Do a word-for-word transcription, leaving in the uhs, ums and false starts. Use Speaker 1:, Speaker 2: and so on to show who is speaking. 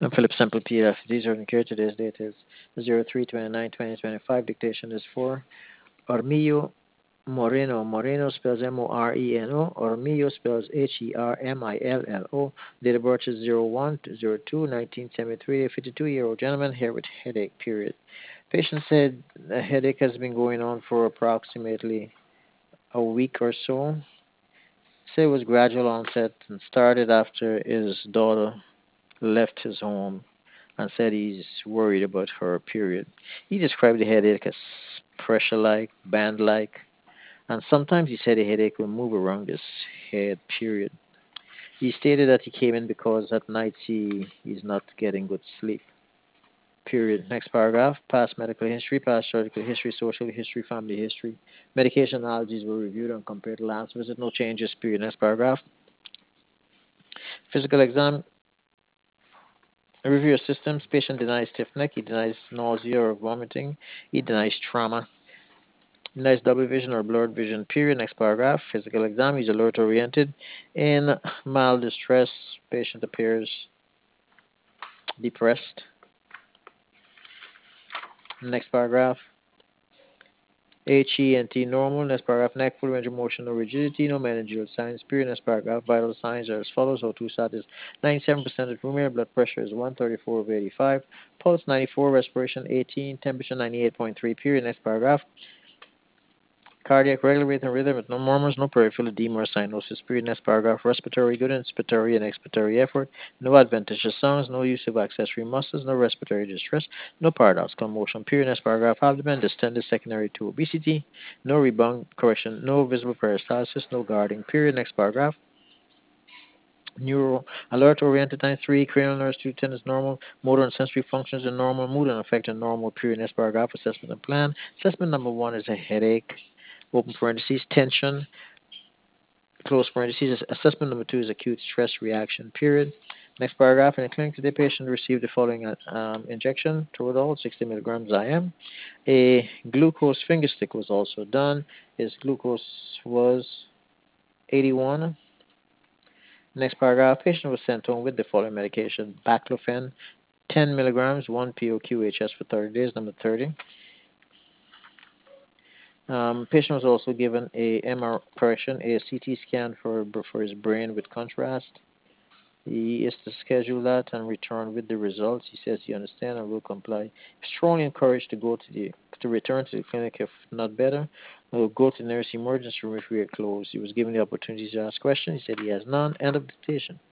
Speaker 1: I'm Philip Semple, P F. These are here. Today's date is zero three twenty-nine twenty twenty-five. Dictation is for Armillo Moreno. Moreno spells M O R E N O. Armillo spells H E R M I L L O. Date of birth is zero one to zero two nineteen seventy-three. A fifty-two-year-old gentleman here with headache, period. Patient said the headache has been going on for approximately a week or so. Said it was gradual onset and started after his daughter left his home and said he's worried about her period. He described the headache as pressure like, band like, and sometimes he said the headache will move around his head, period. He stated that he came in because at night he is not getting good sleep, period. Next paragraph, past medical history, past surgical history, social history, family history. Medication allergies were reviewed and compared to last visit, no changes, period. Next paragraph, physical exam, a review of systems. Patient denies stiff neck, he denies nausea or vomiting, he denies trauma. Nice double vision or blurred vision, period. Next paragraph. Physical exam. He's alert oriented. In mild distress, patient appears depressed. Next paragraph. H E N T normal. Next paragraph. Neck full range of motion, no rigidity, no meningeal signs. Period. Next paragraph. Vital signs are as follows. O two sat is ninety-seven percent at room air. Blood pressure is one thirty-four over eighty-five. Pulse ninety-four. Respiration eighteen. Temperature ninety-eight point three. Period. Next paragraph. Cardiac regular rate and rhythm with no murmurs, no peripheral edema or cyanosis. Period. Next paragraph. Respiratory good, inspiratory and expiratory effort. No adventitious sounds, no use of accessory muscles, no respiratory distress, no paradoxical motion. Period. Next paragraph. Abdomen distended secondary to obesity. No rebound correction, no visible peristalsis, no guarding. Period. Next paragraph. Neuro alert oriented time three, cranial nerves two ten is normal, motor and sensory functions are normal, mood and affect are normal. Period. Next paragraph. Assessment and plan. Assessment number one is a headache. Open parentheses, tension, close parentheses. Assessment number two is acute stress reaction, period. Next paragraph. In the clinic today, patient received the following uh, um, injection, Toradol, sixty milligrams I M. A glucose finger stick was also done. His glucose was eighty-one. Next paragraph. Patient was sent home with the following medication, baclofen, ten milligrams, one P O Q H S for thirty days, number thirty. Um, patient was also given a M R I correction, a C T scan for for his brain with contrast. He is to schedule that and return with the results. He says he understands and will comply. Strongly encouraged to go to the to return to the clinic if not better. Or go to the nearest emergency room if we are closed. He was given the opportunity to ask questions. He said he has none. End of dictation.